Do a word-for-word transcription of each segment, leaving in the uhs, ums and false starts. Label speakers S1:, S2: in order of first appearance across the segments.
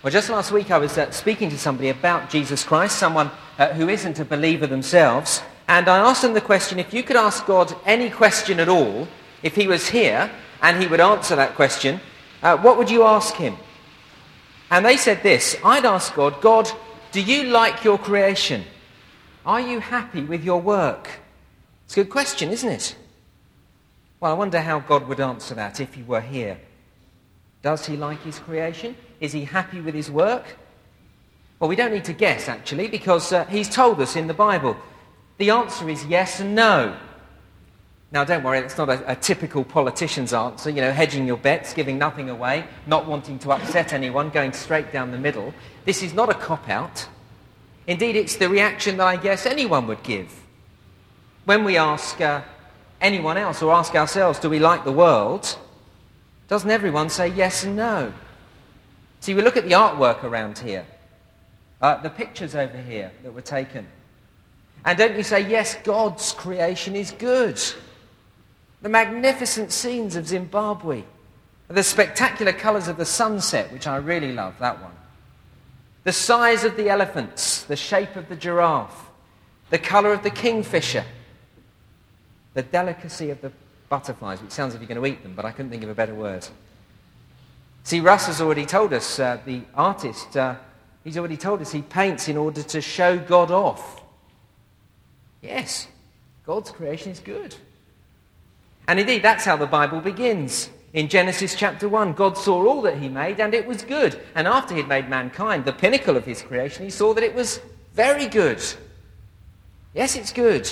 S1: Well, just last week I was uh, speaking to somebody about Jesus Christ, someone uh, who isn't a believer themselves, and I asked them the question, if you could ask God any question at all, if he was here and he would answer that question, uh, what would you ask him? And they said this: I'd ask God, God, do you like your creation? Are you happy with your work? It's a good question, isn't it? Well, I wonder how God would answer that if he were here. Does he like his creation? Is he happy with his work? Well, we don't need to guess, actually, because uh, he's told us in the Bible. The answer is yes and no. Now, don't worry, that's not a, a typical politician's answer, you know, hedging your bets, giving nothing away, not wanting to upset anyone, going straight down the middle. This is not a cop-out. Indeed, it's the reaction that I guess anyone would give. When we ask uh, anyone else or ask ourselves, do we like the world? Doesn't everyone say yes and no? See, we look at the artwork around here, uh, the pictures over here that were taken. And don't you say, yes, God's creation is good. The magnificent scenes of Zimbabwe, the spectacular colours of the sunset, which I really love, that one. The size of the elephants, the shape of the giraffe, the colour of the kingfisher, the delicacy of the butterflies, which sounds as if you're going to eat them, but I couldn't think of a better word. See, Russ has already told us, uh, the artist, uh, he's already told us he paints in order to show God off. Yes, God's creation is good. And indeed, that's how the Bible begins. In Genesis chapter one, God saw all that he made, and it was good. And after he'd made mankind, the pinnacle of his creation, he saw that it was very good. Yes, it's good.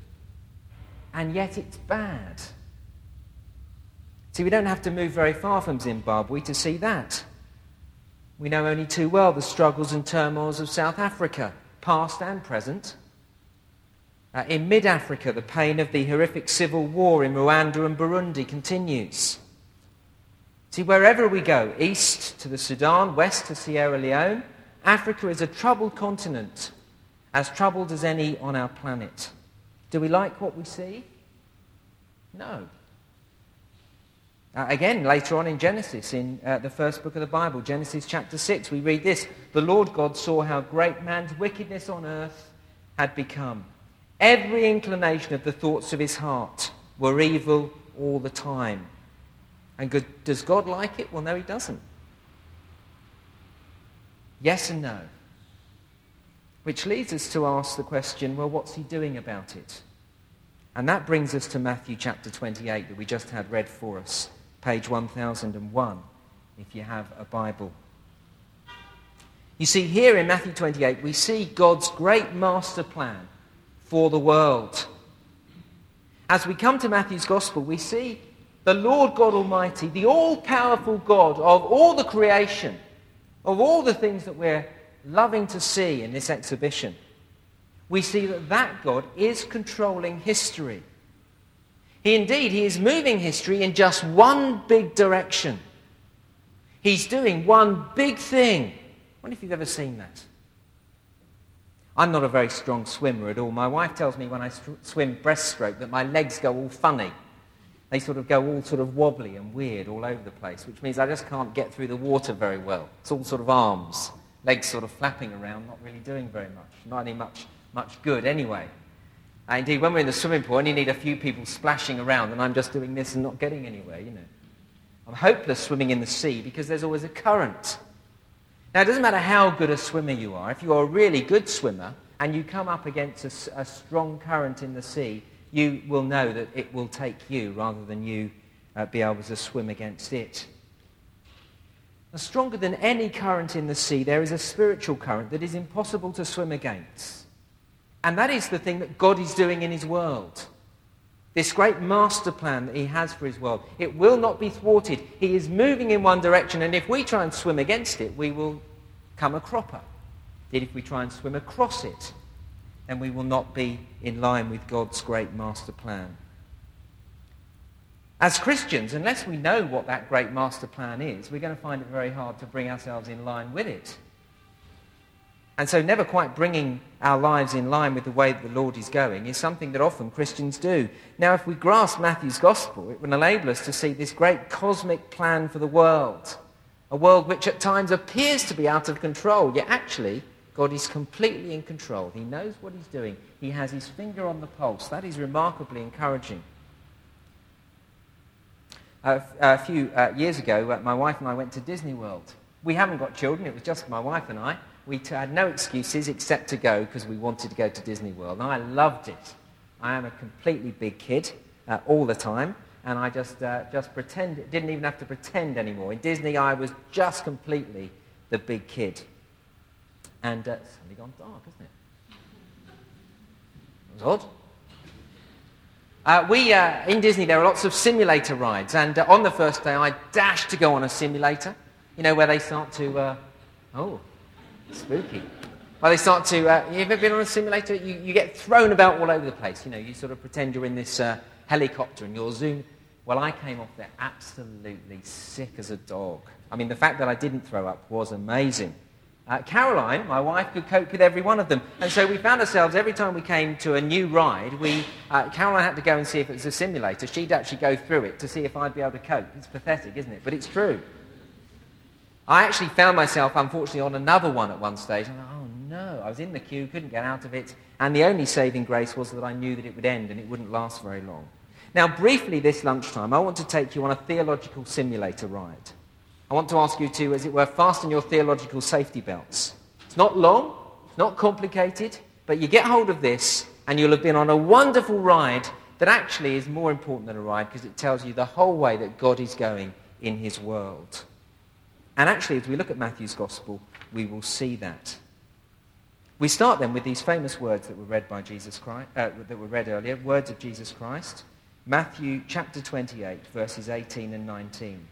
S1: And yet it's bad. See, we don't have to move very far from Zimbabwe to see that. We know only too well the struggles and turmoils of South Africa, past and present. Uh, in mid-Africa, the pain of the horrific civil war in Rwanda and Burundi continues. See, wherever we go, east to the Sudan, west to Sierra Leone, Africa is a troubled continent, as troubled as any on our planet. Do we like what we see? No. Uh, again, later on in Genesis, in uh, the first book of the Bible, Genesis chapter six, we read this: the Lord God saw how great man's wickedness on earth had become. Every inclination of the thoughts of his heart were evil all the time. And good, does God like it? Well, no, he doesn't. Yes and no. Which leads us to ask the question, well, what's he doing about it? And that brings us to Matthew chapter twenty-eight that we just had read for us, page one thousand one, if you have a Bible. You see, here in Matthew twenty-eight, we see God's great master plan for the world. As we come to Matthew's Gospel, we see the Lord God Almighty, the all-powerful God of all the creation, of all the things that we're loving to see in this exhibition. We see that that God is controlling history. He indeed, he is moving history in just one big direction. He's doing one big thing. I wonder if you've ever seen that. I'm not a very strong swimmer at all. My wife tells me when I st- swim breaststroke that my legs go all funny. They sort of go all sort of wobbly and weird all over the place, which means I just can't get through the water very well. It's all sort of arms, legs sort of flapping around, not really doing very much, not any much, much good anyway. And indeed, when we're in the swimming pool and you need a few people splashing around and I'm just doing this and not getting anywhere, you know. I'm hopeless swimming in the sea because there's always a current. Now, it doesn't matter how good a swimmer you are. If you're a really good swimmer and you come up against a, a strong current in the sea, you will know that it will take you rather than you uh, be able to swim against it. Now, stronger than any current in the sea, there is a spiritual current that is impossible to swim against. And that is the thing that God is doing in his world. This great master plan that he has for his world. It will not be thwarted. He is moving in one direction, and if we try and swim against it, we will come a cropper. Indeed, if we try and swim across it, then we will not be in line with God's great master plan. As Christians, unless we know what that great master plan is, we're going to find it very hard to bring ourselves in line with it. And so never quite bringing our lives in line with the way that the Lord is going is something that often Christians do. Now, if we grasp Matthew's Gospel, it will enable us to see this great cosmic plan for the world. A world which at times appears to be out of control, yet actually God is completely in control. He knows what he's doing. He has his finger on the pulse. That is remarkably encouraging. Uh, a few uh, years ago, uh, my wife and I went to Disney World. We haven't got children. It was just my wife and I. We t- had no excuses except to go because we wanted to go to Disney World. And I loved it. I am a completely big kid uh, all the time. And I just uh, just pretend, didn't even have to pretend anymore. In Disney, I was just completely the big kid. And uh, it's suddenly gone dark, isn't it? It was odd. Uh, we, uh, in Disney, there are lots of simulator rides. And uh, on the first day, I dashed to go on a simulator. You know, where they start to, uh, oh, spooky. Well, they start to, uh, you ever been on a simulator? You, you get thrown about all over the place. You know, you sort of pretend you're in this uh, helicopter and you're zoom. Well, I came off there absolutely sick as a dog. I mean, the fact that I didn't throw up was amazing. Uh, Caroline, my wife, could cope with every one of them. And so we found ourselves, every time we came to a new ride, we, uh, Caroline had to go and see if it was a simulator. She'd actually go through it to see if I'd be able to cope. It's pathetic, isn't it? But it's true. I actually found myself, unfortunately, on another one at one stage. And I thought, oh no, I was in the queue, couldn't get out of it. And the only saving grace was that I knew that it would end and it wouldn't last very long. Now, briefly this lunchtime, I want to take you on a theological simulator ride. I want to ask you to, as it were, fasten your theological safety belts. It's not long, it's not complicated, but you get hold of this and you'll have been on a wonderful ride that actually is more important than a ride because it tells you the whole way that God is going in his world. And actually, as we look at Matthew's Gospel, we will see that. We start then with these famous words that were read by Jesus Christ, uh, that were read earlier, words of Jesus Christ. Matthew chapter twenty-eight, verses eighteen and nineteen.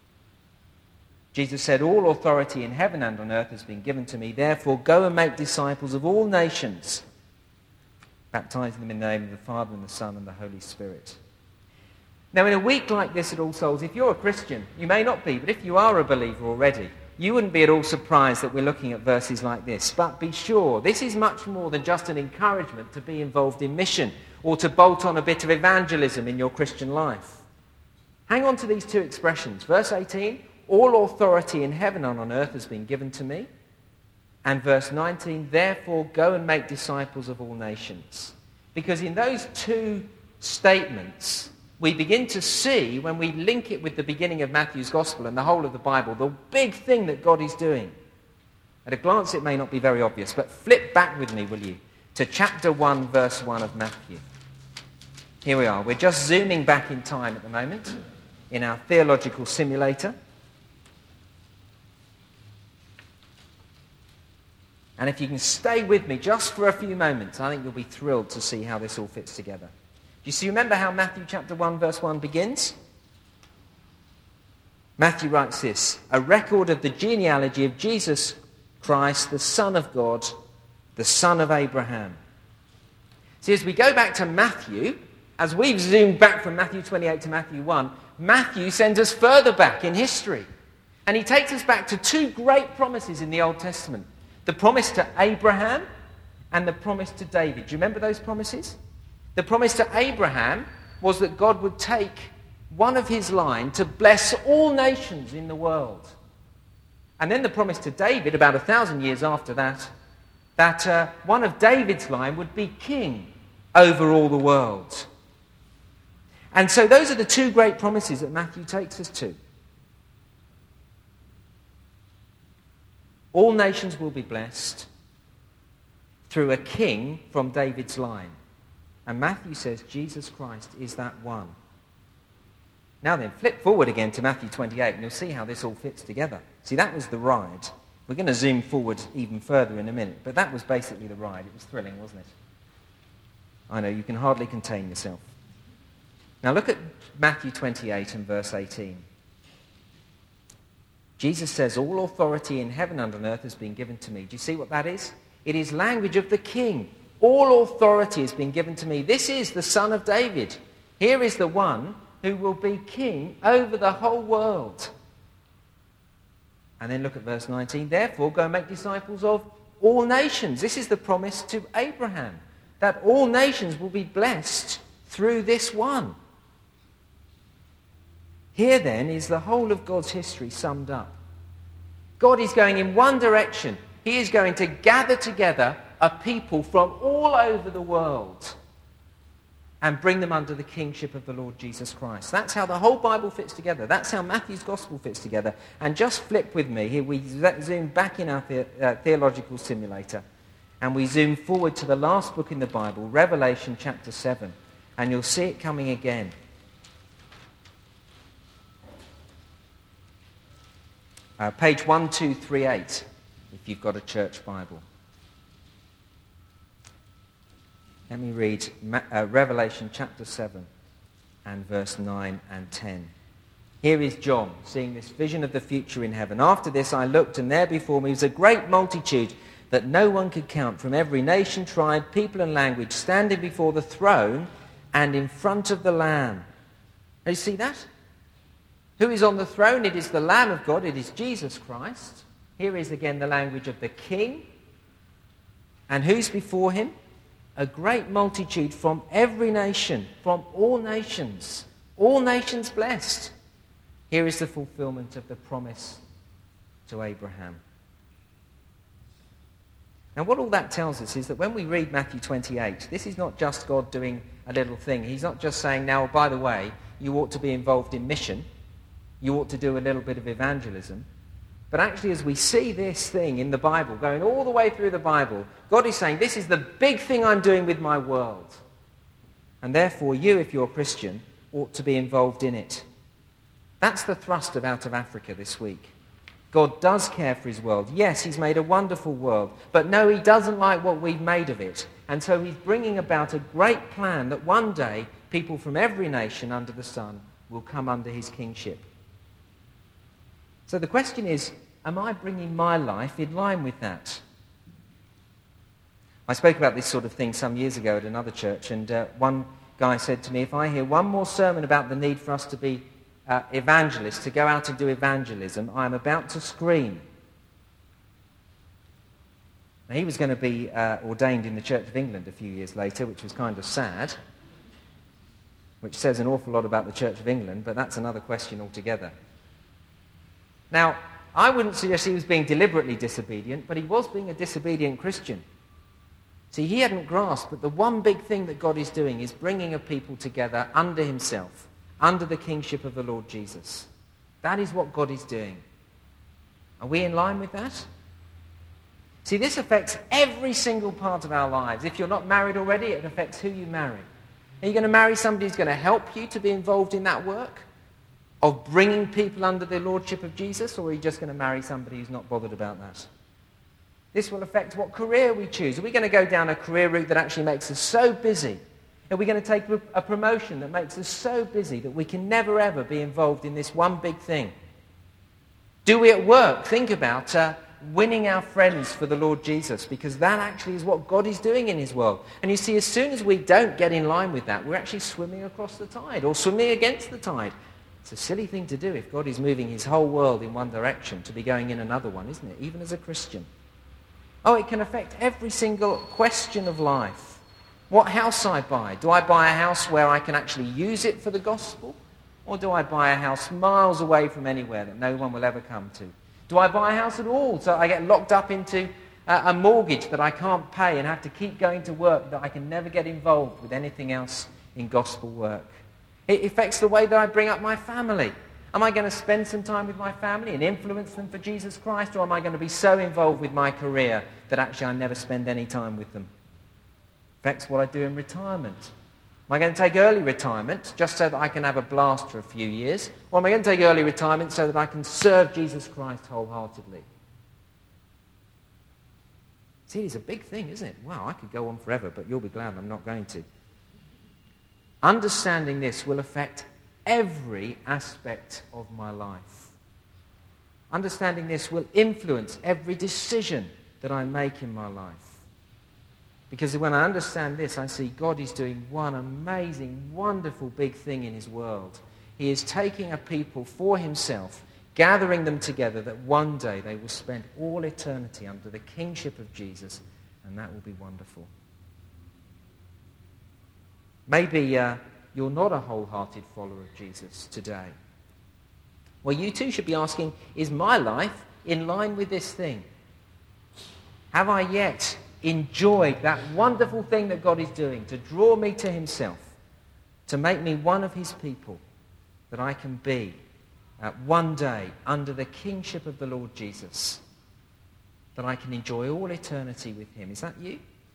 S1: Jesus said, "All authority in heaven and on earth has been given to me. Therefore, go and make disciples of all nations, baptizing them in the name of the Father and the Son and the Holy Spirit." Now, in a week like this at All Souls, if you're a Christian, you may not be, but if you are a believer already, you wouldn't be at all surprised that we're looking at verses like this. But be sure, this is much more than just an encouragement to be involved in mission or to bolt on a bit of evangelism in your Christian life. Hang on to these two expressions. Verse eighteen, all authority in heaven and on earth has been given to me. And verse nineteen, therefore go and make disciples of all nations. Because in those two statements, we begin to see, when we link it with the beginning of Matthew's Gospel and the whole of the Bible, the big thing that God is doing. At a glance, it may not be very obvious, but flip back with me, will you, to chapter one, verse one of Matthew. Here we are. We're just zooming back in time at the moment in our theological simulator. And if you can stay with me just for a few moments, I think you'll be thrilled to see how this all fits together. Do you see, remember how Matthew chapter one, verse one begins? Matthew writes this, a record of the genealogy of Jesus Christ, the Son of God, the son of Abraham. See, as we go back to Matthew, as we've zoomed back from Matthew twenty-eight to Matthew one, Matthew sends us further back in history. And he takes us back to two great promises in the Old Testament. The promise to Abraham and the promise to David. Do you remember those promises? The promise to Abraham was that God would take one of his line to bless all nations in the world. And then the promise to David, about a thousand years after that, that uh, one of David's line would be king over all the world. And so those are the two great promises that Matthew takes us to. All nations will be blessed through a king from David's line. And Matthew says Jesus Christ is that one. Now then, flip forward again to Matthew twenty-eight and you'll see how this all fits together. See, that was the ride. We're going to zoom forward even further in a minute, but that was basically the ride. It was thrilling, wasn't it? I know, you can hardly contain yourself. Now look at Matthew twenty-eight and verse eighteen. Jesus says, all authority in heaven and on earth has been given to me. Do you see what that is? It is language of the king. All authority has been given to me. This is the Son of David. Here is the one who will be king over the whole world. And then look at verse nineteen. Therefore, go and make disciples of all nations. This is the promise to Abraham, that all nations will be blessed through this one. Here then is the whole of God's history summed up. God is going in one direction. He is going to gather together a people from all over the world and bring them under the kingship of the Lord Jesus Christ. That's how the whole Bible fits together. That's how Matthew's Gospel fits together. And just flip with me. Here we zoom back in our the, uh, theological simulator, and we zoom forward to the last book in the Bible, Revelation chapter seven. And you'll see it coming again. Uh, page one two three eight, if you've got a church Bible. Let me read uh, Revelation chapter seven and verse nine and ten. Here is John seeing this vision of the future in heaven. After this I looked, and there before me was a great multitude that no one could count, from every nation, tribe, people and language, standing before the throne and in front of the Lamb. Now you see that? Who is on the throne? It is the Lamb of God. It is Jesus Christ. Here is again the language of the King. And who's before him? A great multitude from every nation, from all nations, all nations blessed. Here is the fulfillment of the promise to Abraham. And what all that tells us is that when we read Matthew twenty-eight, this is not just God doing a little thing. He's not just saying, now, by the way, you ought to be involved in mission. You ought to do a little bit of evangelism. But actually, as we see this thing in the Bible, going all the way through the Bible, God is saying, this is the big thing I'm doing with my world. And therefore, you, if you're a Christian, ought to be involved in it. That's the thrust of Out of Africa this week. God does care for his world. Yes, he's made a wonderful world. But no, he doesn't like what we've made of it. And so he's bringing about a great plan that one day people from every nation under the sun will come under his kingship. So the question is, am I bringing my life in line with that? I spoke about this sort of thing some years ago at another church, and uh, one guy said to me, if I hear one more sermon about the need for us to be uh, evangelists, to go out and do evangelism, I'm about to scream. Now, he was going to be uh, ordained in the Church of England a few years later, which was kind of sad, which says an awful lot about the Church of England, but that's another question altogether. Now, I wouldn't suggest he was being deliberately disobedient, but he was being a disobedient Christian. See, he hadn't grasped that the one big thing that God is doing is bringing a people together under himself, under the kingship of the Lord Jesus. That is what God is doing. Are we in line with that? See, this affects every single part of our lives. If you're not married already, it affects who you marry. Are you going to marry somebody who's going to help you to be involved in that work of bringing people under the lordship of Jesus, or are you just going to marry somebody who's not bothered about that? This will affect what career we choose. Are we going to go down a career route that actually makes us so busy? Are we going to take a promotion that makes us so busy that we can never ever be involved in this one big thing? Do we at work think about uh, winning our friends for the Lord Jesus, because that actually is what God is doing in his world. And you see, as soon as we don't get in line with that, we're actually swimming across the tide or swimming against the tide. It's a silly thing to do if God is moving his whole world in one direction to be going in another one, isn't it? Even as a Christian. Oh, it can affect every single question of life. What house I buy. Do I buy a house where I can actually use it for the gospel? Or do I buy a house miles away from anywhere that no one will ever come to? Do I buy a house at all so I get locked up into a, a mortgage that I can't pay and have to keep going to work, that I can never get involved with anything else in gospel work? It affects the way that I bring up my family. Am I going to spend some time with my family and influence them for Jesus Christ, or am I going to be so involved with my career that actually I never spend any time with them? It affects what I do in retirement. Am I going to take early retirement just so that I can have a blast for a few years, or am I going to take early retirement so that I can serve Jesus Christ wholeheartedly? See, it's a big thing, isn't it? Wow, I could go on forever, but you'll be glad I'm not going to. Understanding this will affect every aspect of my life. Understanding this will influence every decision that I make in my life. Because when I understand this, I see God is doing one amazing, wonderful, big thing in his world. He is taking a people for himself, gathering them together, that one day they will spend all eternity under the kingship of Jesus, and that will be wonderful. Maybe uh, you're not a wholehearted follower of Jesus today. Well, you too should be asking, is my life in line with this thing? Have I yet enjoyed that wonderful thing that God is doing to draw me to himself, to make me one of his people, that I can be uh, one day under the kingship of the Lord Jesus, that I can enjoy all eternity with him? Is that you?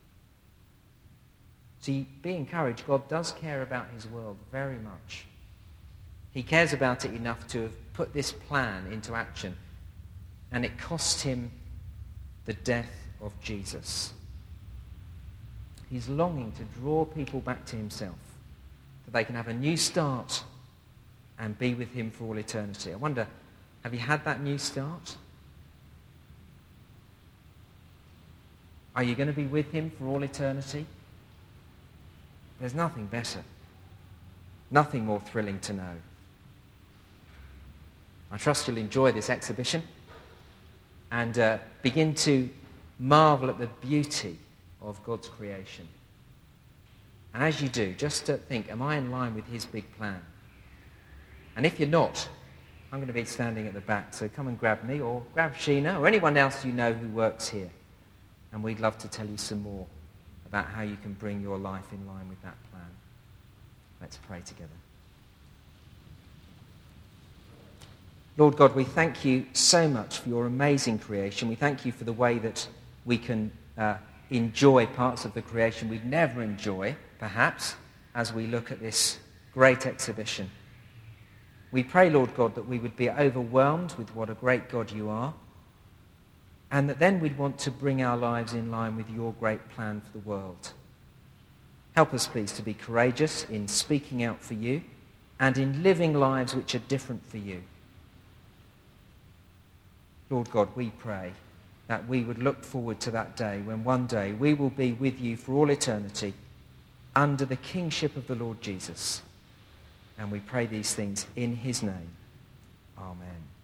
S1: See, be encouraged. God does care about his world very much. He cares about it enough to have put this plan into action, and it cost him the death of Jesus. He's longing to draw people back to himself, that they can have a new start and be with him for all eternity. I wonder, have you had that new start? Are you going to be with him for all eternity? There's nothing better, nothing more thrilling to know. I trust you'll enjoy this exhibition and uh, begin to marvel at the beauty of God's creation. And as you do, just uh, think, am I in line with his big plan? And if you're not, I'm going to be standing at the back, so come and grab me, or grab Sheena, or anyone else you know who works here. And we'd love to tell you some more about how you can bring your life in line with that plan. Let's pray together. Lord God, we thank you so much for your amazing creation. We thank you for the way that we can uh, enjoy parts of the creation we'd never enjoy, perhaps, as we look at this great exhibition. We pray, Lord God, that we would be overwhelmed with what a great God you are, and that then we'd want to bring our lives in line with your great plan for the world. Help us, please, to be courageous in speaking out for you and in living lives which are different for you. Lord God, we pray that we would look forward to that day when one day we will be with you for all eternity under the kingship of the Lord Jesus. And we pray these things in his name. Amen.